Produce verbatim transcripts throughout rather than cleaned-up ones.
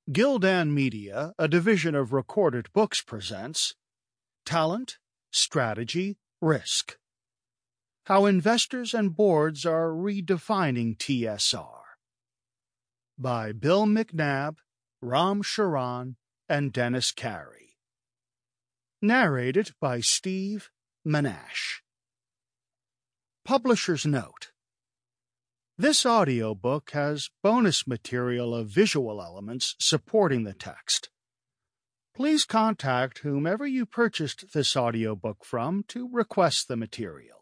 Gildan Media, a division of Recorded Books, presents Talent, Strategy, Risk: How Investors and Boards Are Redefining T S R by Bill McNabb, Ram Charan, and Dennis Carey. Narrated by Steve Manash. Publisher's Note: This audiobook has bonus material of visual elements supporting the text. Please contact whomever you purchased this audiobook from to request the material.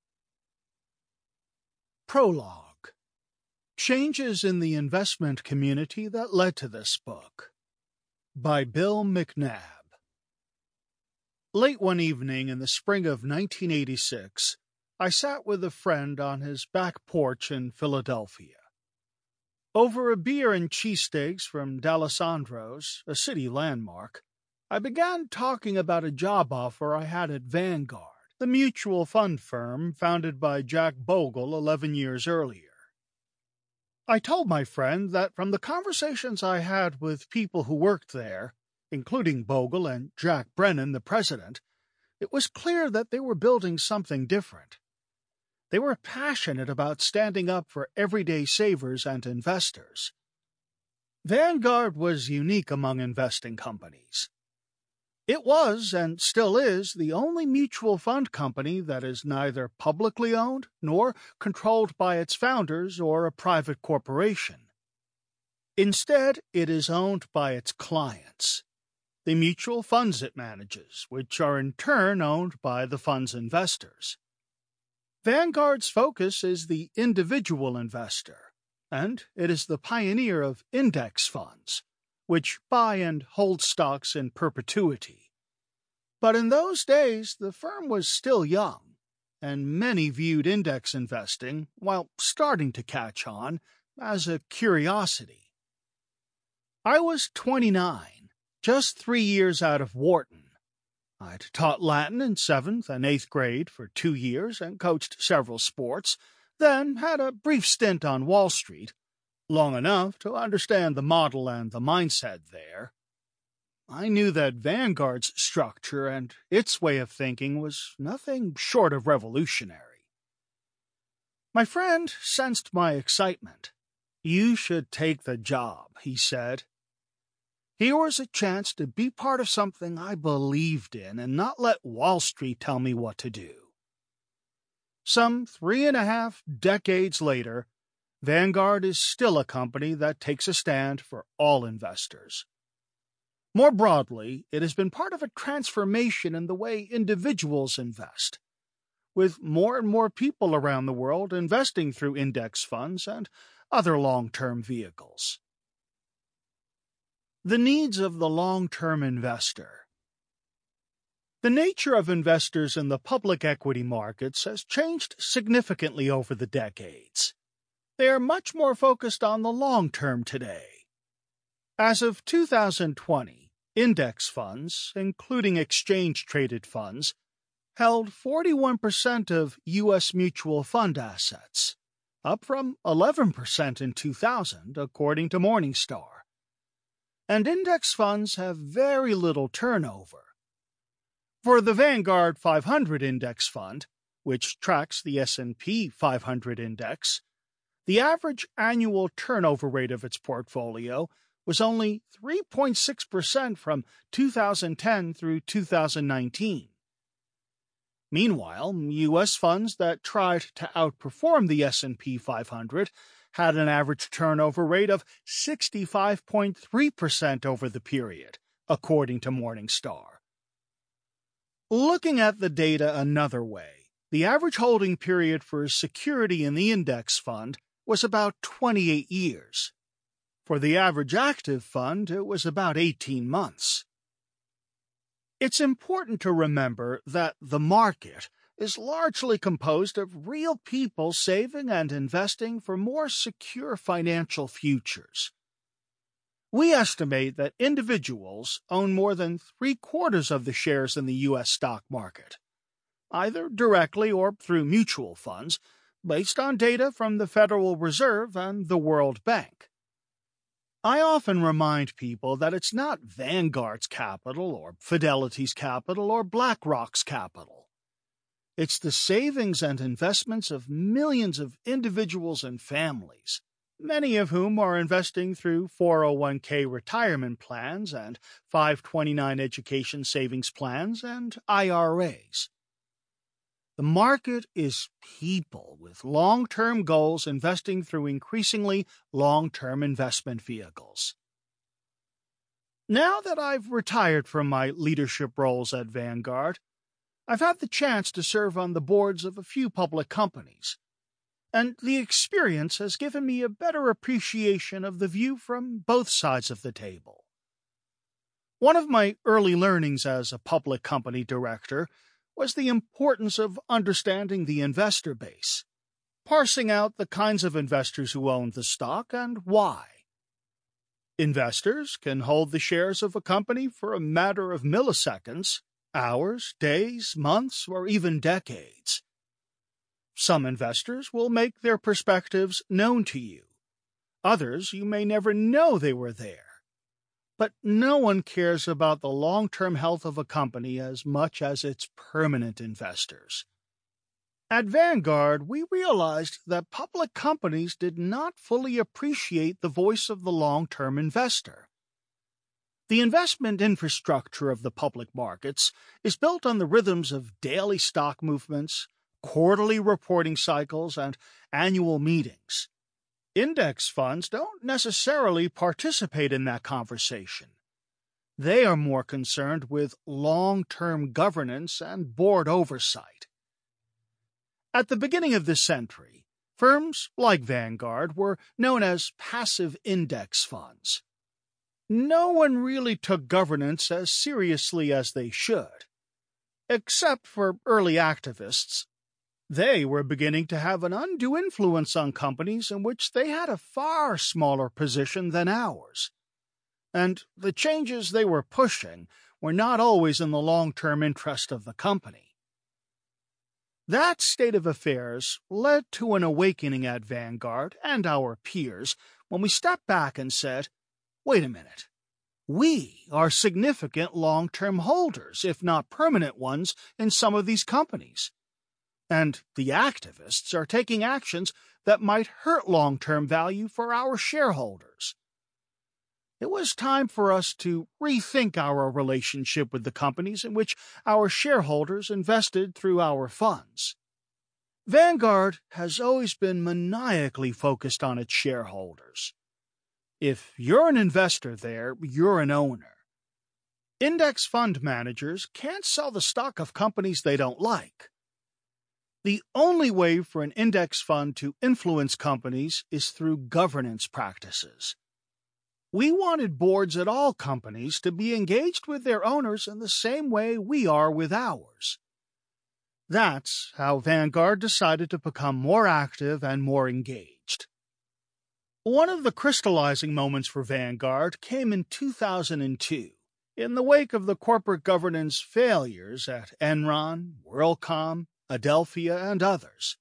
Prologue: Changes in the investment community that led to this book by Bill McNabb. Late one evening in the spring of nineteen eighty-six, I sat with a friend on his back porch in Philadelphia. Over a beer and cheesesteaks from D'Alessandro's, a city landmark, I began talking about a job offer I had at Vanguard, the mutual fund firm founded by Jack Bogle eleven years earlier. I told my friend that from the conversations I had with people who worked there, including Bogle and Jack Brennan, the president, it was clear that they were building something different. They were passionate about standing up for everyday savers and investors. Vanguard was unique among investing companies. It was, and still is, the only mutual fund company that is neither publicly owned nor controlled by its founders or a private corporation. Instead, it is owned by its clients, the mutual funds it manages, which are in turn owned by the fund's investors. Vanguard's focus is the individual investor, and it is the pioneer of index funds, which buy and hold stocks in perpetuity. But in those days, the firm was still young, and many viewed index investing, while starting to catch on, as a curiosity. I was twenty-nine, just three years out of Wharton. I'd taught Latin in seventh and eighth grade for two years and coached several sports, then had a brief stint on Wall Street, long enough to understand the model and the mindset there. I knew that Vanguard's structure and its way of thinking was nothing short of revolutionary. My friend sensed my excitement. "You should take the job," he said. Here was a chance to be part of something I believed in and not let Wall Street tell me what to do. Some three and a half decades later, Vanguard is still a company that takes a stand for all investors. More broadly, it has been part of a transformation in the way individuals invest, with more and more people around the world investing through index funds and other long-term vehicles. The needs of the long-term investor. The nature of investors in the public equity markets has changed significantly over the decades. They are much more focused on the long term today. As of two thousand twenty, index funds, including exchange-traded funds, held forty-one percent of U S mutual fund assets, up from eleven percent in two thousand, according to Morningstar. And index funds have very little turnover. For the Vanguard five hundred Index Fund, which tracks the S and P five hundred Index, the average annual turnover rate of its portfolio was only three point six percent from two thousand ten through two thousand nineteen. Meanwhile, U S funds that tried to outperform the S and P five hundred had an average turnover rate of sixty-five point three percent over the period, according to Morningstar. Looking at the data another way, the average holding period for a security in the index fund was about twenty-eight years. For the average active fund, it was about eighteen months. It's important to remember that the market is largely composed of real people saving and investing for more secure financial futures. We estimate that individuals own more than three-quarters of the shares in the U S stock market, either directly or through mutual funds, based on data from the Federal Reserve and the World Bank. I often remind people that it's not Vanguard's capital or Fidelity's capital or BlackRock's capital. It's the savings and investments of millions of individuals and families, many of whom are investing through four oh one k retirement plans and five twenty-nine education savings plans and I R As. The market is people with long-term goals investing through increasingly long-term investment vehicles. Now that I've retired from my leadership roles at Vanguard, I've had the chance to serve on the boards of a few public companies, and the experience has given me a better appreciation of the view from both sides of the table. One of my early learnings as a public company director was the importance of understanding the investor base, parsing out the kinds of investors who own the stock and why. Investors can hold the shares of a company for a matter of milliseconds, hours, days, months, or even decades. Some investors will make their perspectives known to you. Others you may never know they were there. But no one cares about the long-term health of a company as much as its permanent investors. At Vanguard, we realized that public companies did not fully appreciate the voice of the long-term investor. The investment infrastructure of the public markets is built on the rhythms of daily stock movements, quarterly reporting cycles, and annual meetings. Index funds don't necessarily participate in that conversation. They are more concerned with long-term governance and board oversight. At the beginning of this century, firms like Vanguard were known as passive index funds. No one really took governance as seriously as they should, except for early activists. They were beginning to have an undue influence on companies in which they had a far smaller position than ours, and the changes they were pushing were not always in the long-term interest of the company. That state of affairs led to an awakening at Vanguard and our peers when we stepped back and said, wait a minute, we are significant long-term holders, if not permanent ones, in some of these companies. And the activists are taking actions that might hurt long-term value for our shareholders. It was time for us to rethink our relationship with the companies in which our shareholders invested through our funds. Vanguard has always been maniacally focused on its shareholders. If you're an investor there, you're an owner. Index fund managers can't sell the stock of companies they don't like. The only way for an index fund to influence companies is through governance practices. We wanted boards at all companies to be engaged with their owners in the same way we are with ours. That's how Vanguard decided to become more active and more engaged. One of the crystallizing moments for Vanguard came in two thousand two, in the wake of the corporate governance failures at Enron, WorldCom, Adelphia, and others.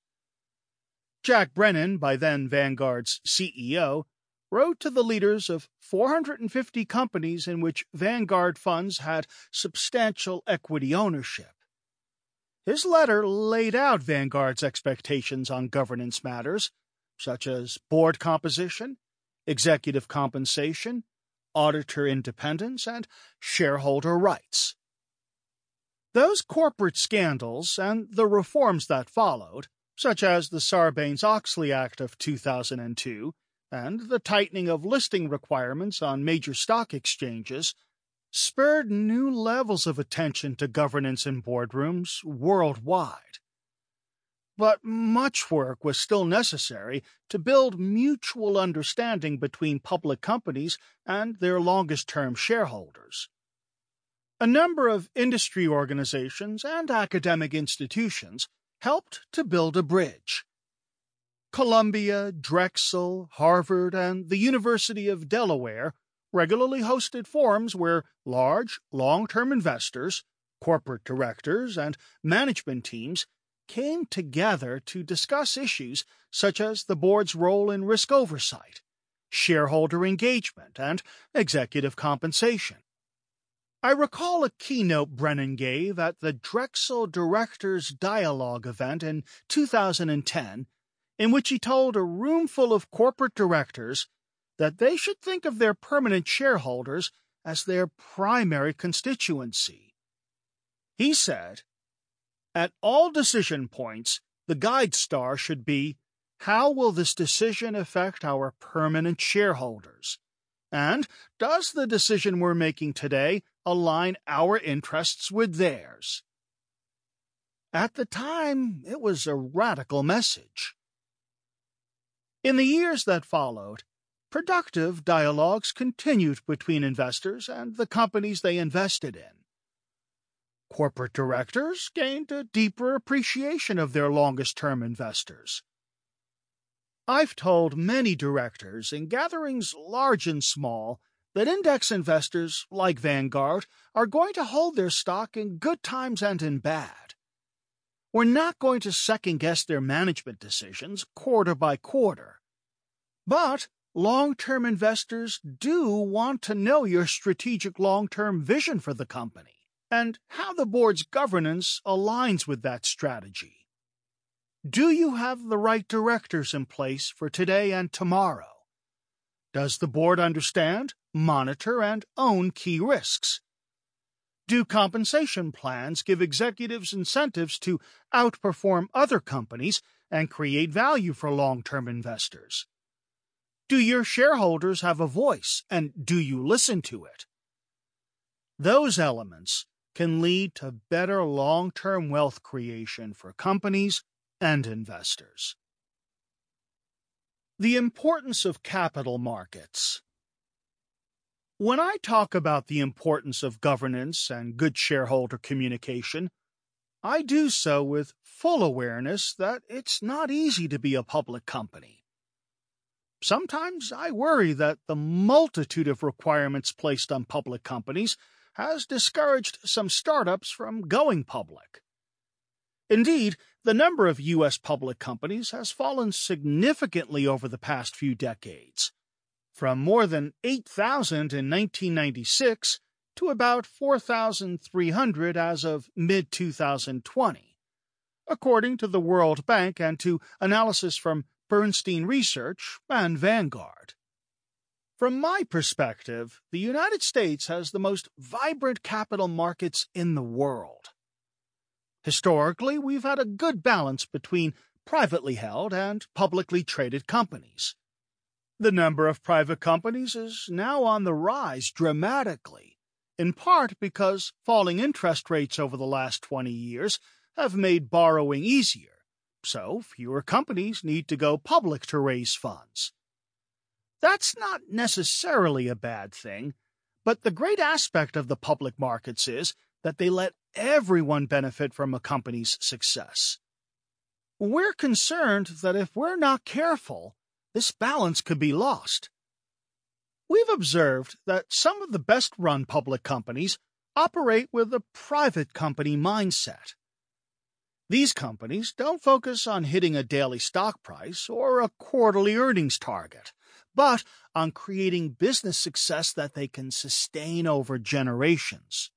Jack Brennan, by then Vanguard's C E O, wrote to the leaders of four hundred fifty companies in which Vanguard funds had substantial equity ownership. His letter laid out Vanguard's expectations on governance matters, such as board composition, executive compensation, auditor independence, and shareholder rights. Those corporate scandals and the reforms that followed, such as the Sarbanes-Oxley Act of two thousand two and the tightening of listing requirements on major stock exchanges, spurred new levels of attention to governance in boardrooms worldwide. But much work was still necessary to build mutual understanding between public companies and their longest-term shareholders. A number of industry organizations and academic institutions helped to build a bridge. Columbia, Drexel, Harvard, and the University of Delaware regularly hosted forums where large, long-term investors, corporate directors, and management teams came together to discuss issues such as the board's role in risk oversight, shareholder engagement, and executive compensation. I recall a keynote Brennan gave at the Drexel Directors Dialogue event in two thousand ten, in which he told a room full of corporate directors that they should think of their permanent shareholders as their primary constituency. He said, "At all decision points, the guide star should be, how will this decision affect our permanent shareholders? And does the decision we're making today align our interests with theirs?" At the time, it was a radical message. In the years that followed, productive dialogues continued between investors and the companies they invested in. Corporate directors gained a deeper appreciation of their longest-term investors. I've told many directors in gatherings large and small that index investors, like Vanguard, are going to hold their stock in good times and in bad. We're not going to second-guess their management decisions quarter by quarter. But long-term investors do want to know your strategic long-term vision for the company and how the board's governance aligns with that strategy. Do you have the right directors in place for today and tomorrow? Does the board understand, monitor, and own key risks? Do compensation plans give executives incentives to outperform other companies and create value for long-term investors? Do your shareholders have a voice, and do you listen to it? Those elements can lead to better long-term wealth creation for companies and investors. The importance of capital markets. When I talk about the importance of governance and good shareholder communication, I do so with full awareness that it's not easy to be a public company. Sometimes I worry that the multitude of requirements placed on public companies has discouraged some startups from going public. Indeed, the number of U S public companies has fallen significantly over the past few decades, from more than eight thousand in nineteen ninety-six to about four thousand three hundred as of mid twenty twenty, according to the World Bank and to analysis from Bernstein Research and Vanguard. From my perspective, the United States has the most vibrant capital markets in the world. Historically, we've had a good balance between privately held and publicly traded companies. The number of private companies is now on the rise dramatically, in part because falling interest rates over the last twenty years have made borrowing easier, so fewer companies need to go public to raise funds. That's not necessarily a bad thing, but the great aspect of the public markets is that they let everyone benefit from a company's success. We're concerned that if we're not careful, this balance could be lost. We've observed that some of the best-run public companies operate with a private company mindset. These companies don't focus on hitting a daily stock price or a quarterly earnings target, but on creating business success that they can sustain over generations.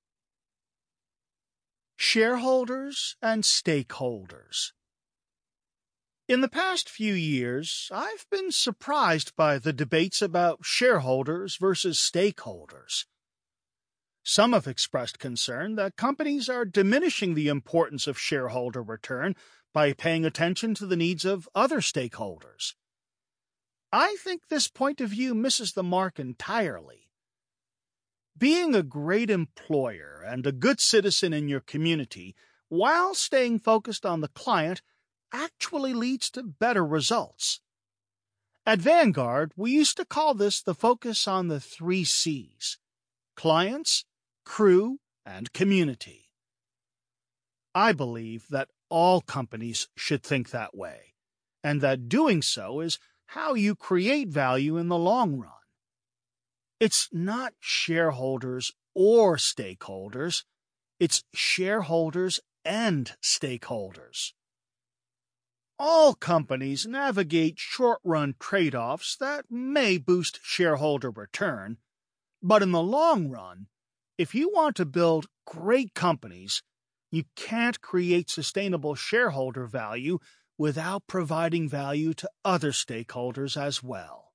Shareholders and stakeholders. In the past few years, I've been surprised by the debates about shareholders versus stakeholders. Some have expressed concern that companies are diminishing the importance of shareholder return by paying attention to the needs of other stakeholders. I think this point of view misses the mark entirely. Being a great employer and a good citizen in your community while staying focused on the client actually leads to better results. At Vanguard, we used to call this the focus on the three C's: clients, crew, and community. I believe that all companies should think that way, and that doing so is how you create value in the long run. It's not shareholders or stakeholders, it's shareholders and stakeholders. All companies navigate short-run trade-offs that may boost shareholder return, but in the long run, if you want to build great companies, you can't create sustainable shareholder value without providing value to other stakeholders as well.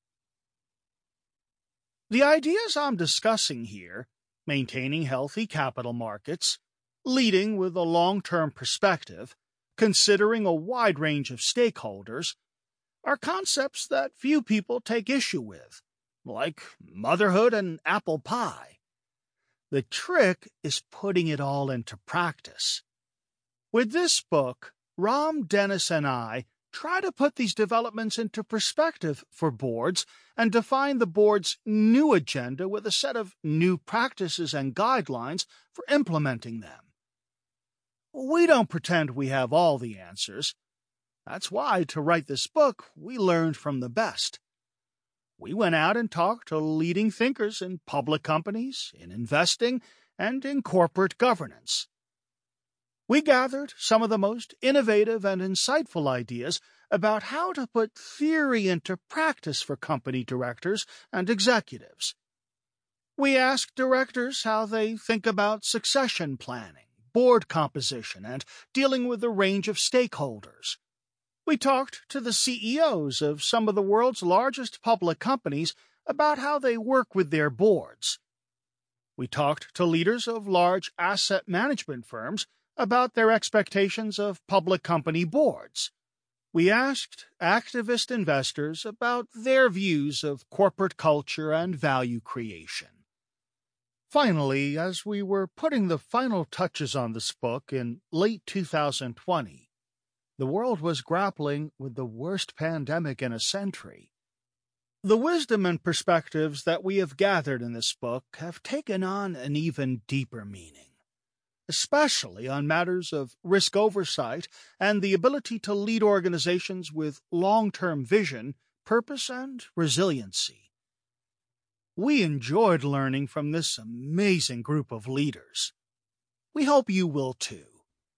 The ideas I'm discussing here, maintaining healthy capital markets, leading with a long-term perspective, considering a wide range of stakeholders, are concepts that few people take issue with, like motherhood and apple pie. The trick is putting it all into practice. With this book, Ram, Dennis, and I try to put these developments into perspective for boards and define the board's new agenda with a set of new practices and guidelines for implementing them. We don't pretend we have all the answers. That's why, to write this book, we learned from the best. We went out and talked to leading thinkers in public companies, in investing, and in corporate governance. We gathered some of the most innovative and insightful ideas about how to put theory into practice for company directors and executives. We asked directors how they think about succession planning, board composition, and dealing with a range of stakeholders. We talked to the C E Os of some of the world's largest public companies about how they work with their boards. We talked to leaders of large asset management firms about their expectations of public company boards. We asked activist investors about their views of corporate culture and value creation. Finally, as we were putting the final touches on this book in late two thousand twenty, the world was grappling with the worst pandemic in a century. The wisdom and perspectives that we have gathered in this book have taken on an even deeper meaning, especially on matters of risk oversight and the ability to lead organizations with long-term vision, purpose, and resiliency. We enjoyed learning from this amazing group of leaders. We hope you will too.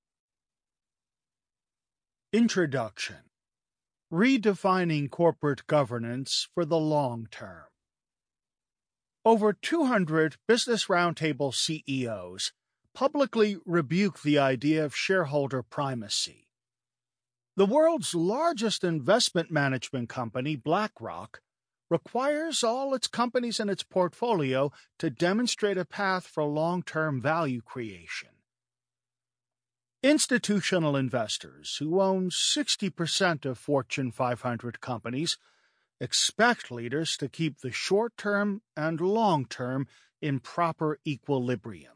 Introduction: Redefining Corporate Governance for the Long Term. Over two hundred Business Roundtable C E Os publicly rebuke the idea of shareholder primacy. The world's largest investment management company, BlackRock, requires all its companies in its portfolio to demonstrate a path for long-term value creation. Institutional investors, who own sixty percent of Fortune five hundred companies, expect leaders to keep the short-term and long-term in proper equilibrium.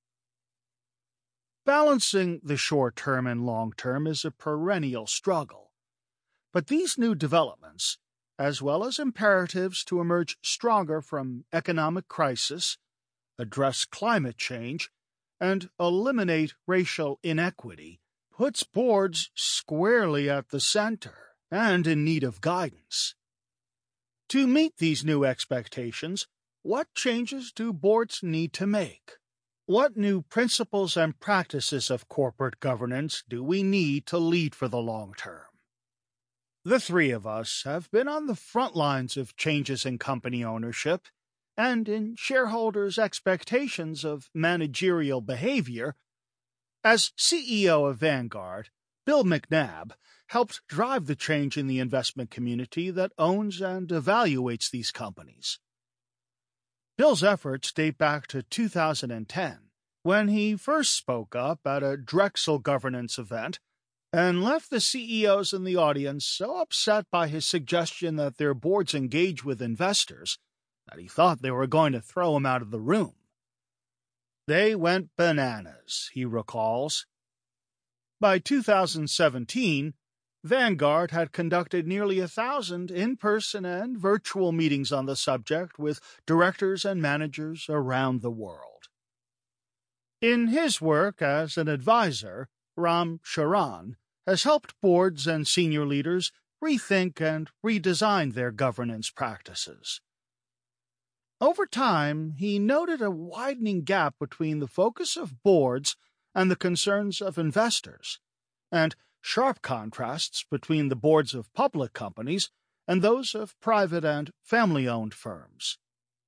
Balancing the short-term and long-term is a perennial struggle, but these new developments, as well as imperatives to emerge stronger from economic crisis, address climate change, and eliminate racial inequity, puts boards squarely at the center and in need of guidance. To meet these new expectations, what changes do boards need to make? What new principles and practices of corporate governance do we need to lead for the long term? The three of us have been on the front lines of changes in company ownership and in shareholders' expectations of managerial behavior. As C E O of Vanguard, Bill McNabb helped drive the change in the investment community that owns and evaluates these companies. Bill's efforts date back to two thousand ten, when he first spoke up at a Drexel governance event and left the C E Os in the audience so upset by his suggestion that their boards engage with investors that he thought they were going to throw him out of the room. They went bananas, he recalls. By two thousand seventeen, Vanguard had conducted nearly a thousand in-person and virtual meetings on the subject with directors and managers around the world. In his work as an advisor, Ram Charan has helped boards and senior leaders rethink and redesign their governance practices. Over time, he noted a widening gap between the focus of boards and the concerns of investors, and sharp contrasts between the boards of public companies and those of private and family-owned firms.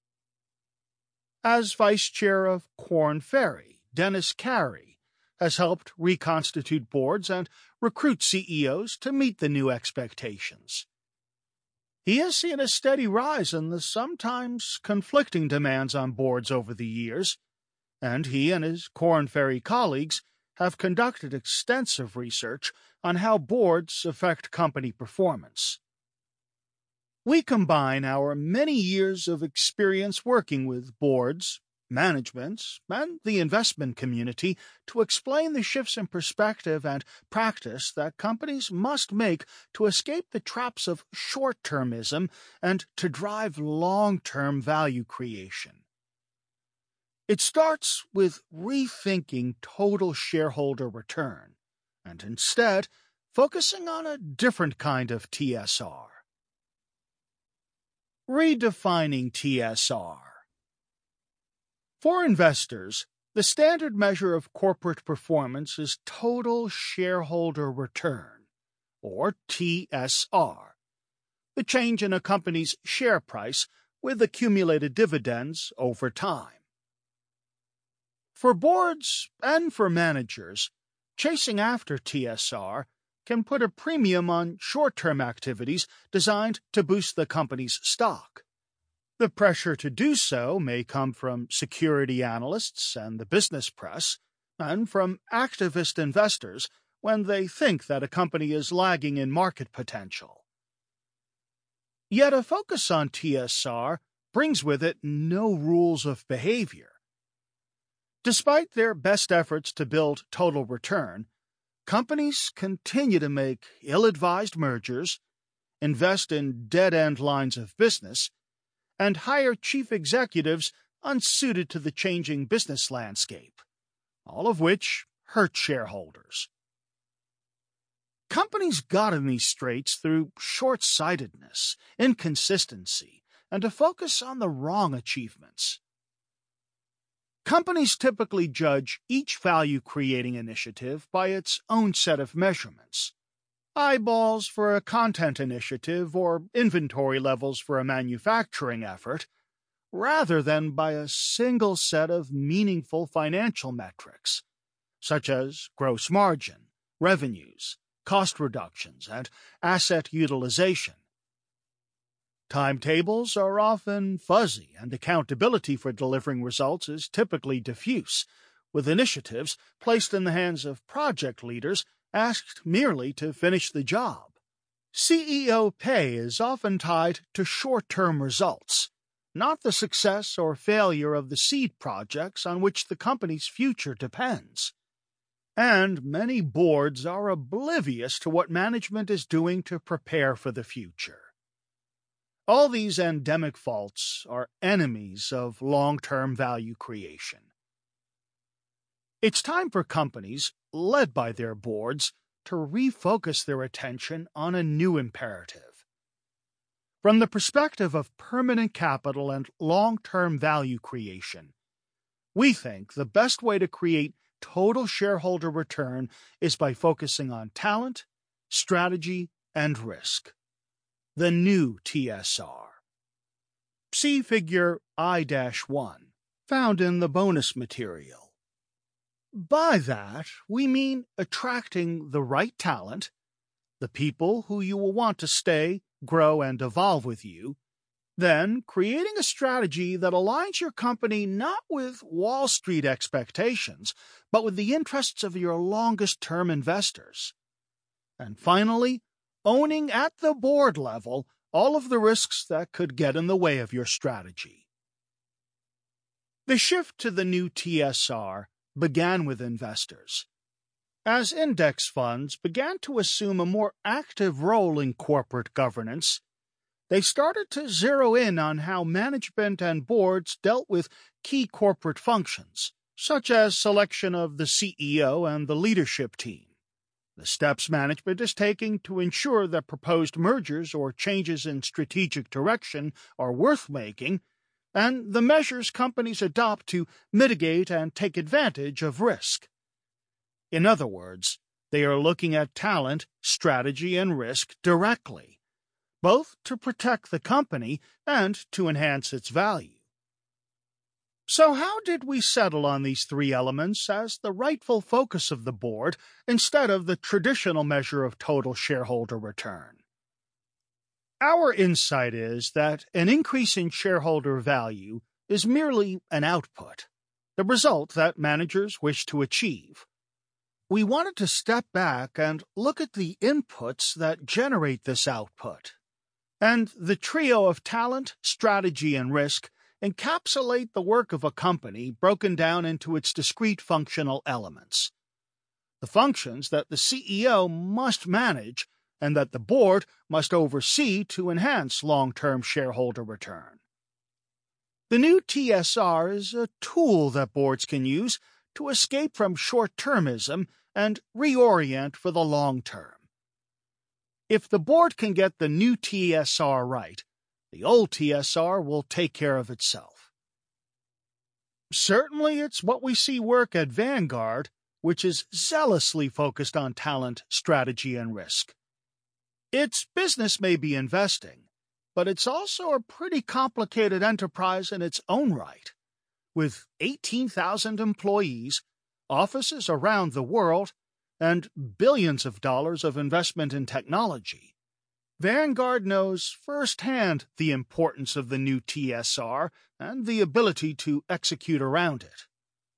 As vice chair of Korn Ferry, Dennis Carey has helped reconstitute boards and recruit C E Os to meet the new expectations. He has seen a steady rise in the sometimes conflicting demands on boards over the years, and he and his Korn Ferry colleagues have conducted extensive research on how boards affect company performance. We combine our many years of experience working with boards, management, and the investment community to explain the shifts in perspective and practice that companies must make to escape the traps of short-termism and to drive long-term value creation. It starts with rethinking total shareholder return, and instead focusing on a different kind of T S R. Redefining T S R. For investors, the standard measure of corporate performance is total shareholder return, or T S R, the change in a company's share price with accumulated dividends over time. For boards and for managers, chasing after T S R can put a premium on short-term activities designed to boost the company's stock. The pressure to do so may come from security analysts and the business press, and from activist investors when they think that a company is lagging in market potential. Yet a focus on T S R brings with it no rules of behavior. Despite their best efforts to build total return, companies continue to make ill-advised mergers, invest in dead-end lines of business, and hire chief executives unsuited to the changing business landscape, all of which hurt shareholders. Companies got in these straits through short-sightedness, inconsistency, and a focus on the wrong achievements. Companies typically judge each value-creating initiative by its own set of measurements. Eyeballs for a content initiative or inventory levels for a manufacturing effort, rather than by a single set of meaningful financial metrics, such as gross margin, revenues, cost reductions, and asset utilization. Timetables are often fuzzy, and accountability for delivering results is typically diffuse, with initiatives placed in the hands of project leaders asked merely to finish the job. C E O pay is often tied to short-term results, not the success or failure of the seed projects on which the company's future depends. And many boards are oblivious to what management is doing to prepare for the future. All these endemic faults are enemies of long-term value creation. It's time for companies, led by their boards, to refocus their attention on a new imperative. From the perspective of permanent capital and long-term value creation, we think the best way to create total shareholder return is by focusing on talent, strategy, and risk. The new T S R. See Figure I one, found in the bonus material. By that, we mean attracting the right talent, the people who you will want to stay, grow, and evolve with you, then creating a strategy that aligns your company not with Wall Street expectations, but with the interests of your longest-term investors. And finally, owning at the board level all of the risks that could get in the way of your strategy. The shift to the new T S R began with investors. As index funds began to assume a more active role in corporate governance, they started to zero in on how management and boards dealt with key corporate functions, such as selection of the C E O and the leadership team, the steps management is taking to ensure that proposed mergers or changes in strategic direction are worth making, and the measures companies adopt to mitigate and take advantage of risk. In other words, They are looking at talent, strategy, and risk directly, both to protect the company and to enhance its value. So how did we settle on these three elements as the rightful focus of the board instead of the traditional measure of total shareholder return? Our insight is that an increase in shareholder value is merely an output, the result that managers wish to achieve. We wanted to step back and look at the inputs that generate this output. And the trio of talent, strategy, and risk encapsulate the work of a company broken down into its discrete functional elements. The functions that the C E O must manage and that the board must oversee to enhance long-term shareholder return. The new T S R is a tool that boards can use to escape from short-termism and reorient for the long term. If the board can get the new T S R right, the old T S R will take care of itself. Certainly it's what we see work at Vanguard, which is zealously focused on talent, strategy, and risk. Its business may be investing, but it's also a pretty complicated enterprise in its own right. With eighteen thousand employees, offices around the world, and billions of dollars of investment in technology, Vanguard knows firsthand the importance of the new T S R and the ability to execute around it.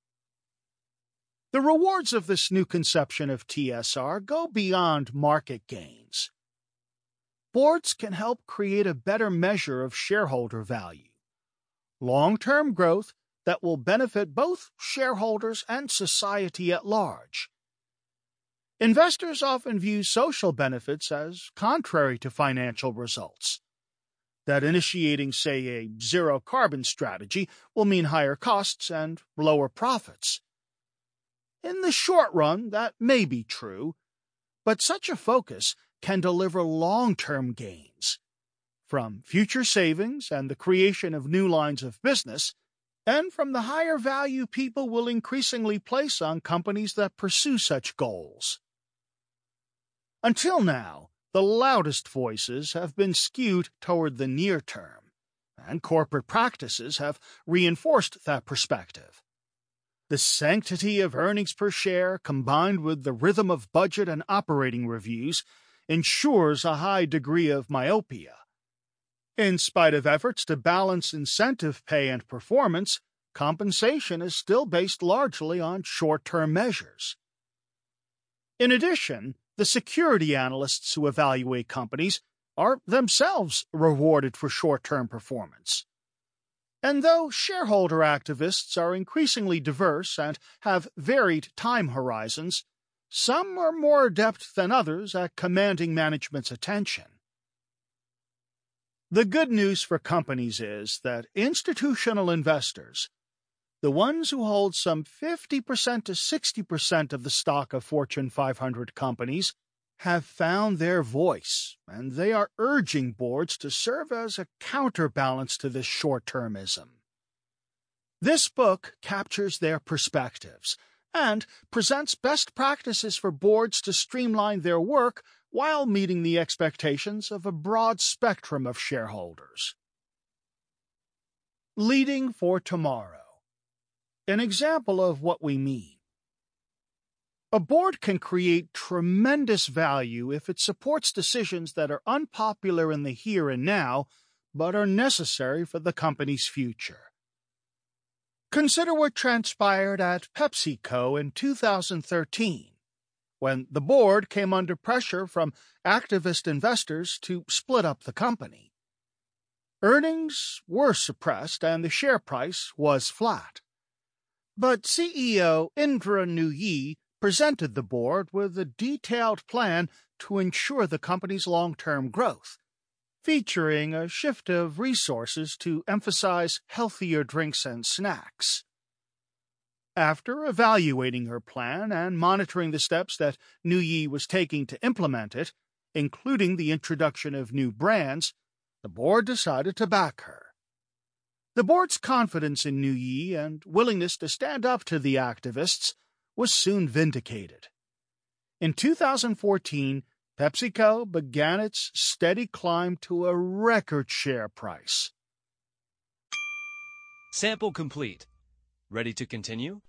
The rewards of this new conception of T S R go beyond market gains. Boards can help create a better measure of shareholder value, long-term growth that will benefit both shareholders and society at large. Investors often view social benefits as contrary to financial results. That initiating, say, a zero-carbon strategy will mean higher costs and lower profits. In the short run, that may be true, but such a focus can deliver long-term gains, from future savings and the creation of new lines of business, and from the higher value people will increasingly place on companies that pursue such goals. Until now, the loudest voices have been skewed toward the near term, and corporate practices have reinforced that perspective. The sanctity of earnings per share, combined with the rhythm of budget and operating reviews, ensures a high degree of myopia. In spite of efforts to balance incentive pay and performance, compensation is still based largely on short-term measures. In addition, the security analysts who evaluate companies are themselves rewarded for short-term performance. And though shareholder activists are increasingly diverse and have varied time horizons, some are more adept than others at commanding management's attention. The good news for companies is that institutional investors, the ones who hold some fifty percent to sixty percent of the stock of Fortune five hundred companies, have found their voice, and they are urging boards to serve as a counterbalance to this short-termism. This book captures their perspectives and presents best practices for boards to streamline their work while meeting the expectations of a broad spectrum of shareholders. Leading for tomorrow. An example of what we mean. A board can create tremendous value if it supports decisions that are unpopular in the here and now, but are necessary for the company's future. Consider what transpired at PepsiCo in two thousand thirteen, when the board came under pressure from activist investors to split up the company. Earnings were suppressed and the share price was flat. But C E O Indra Nooyi presented the board with a detailed plan to ensure the company's long-term growth, featuring a shift of resources to emphasize healthier drinks and snacks. After evaluating her plan and monitoring the steps that Nooyi was taking to implement it, including the introduction of new brands, the board decided to back her. The board's confidence in Nooyi and willingness to stand up to the activists was soon vindicated. In two thousand fourteen, PepsiCo began its steady climb to a record share price. Sample complete. Ready to continue?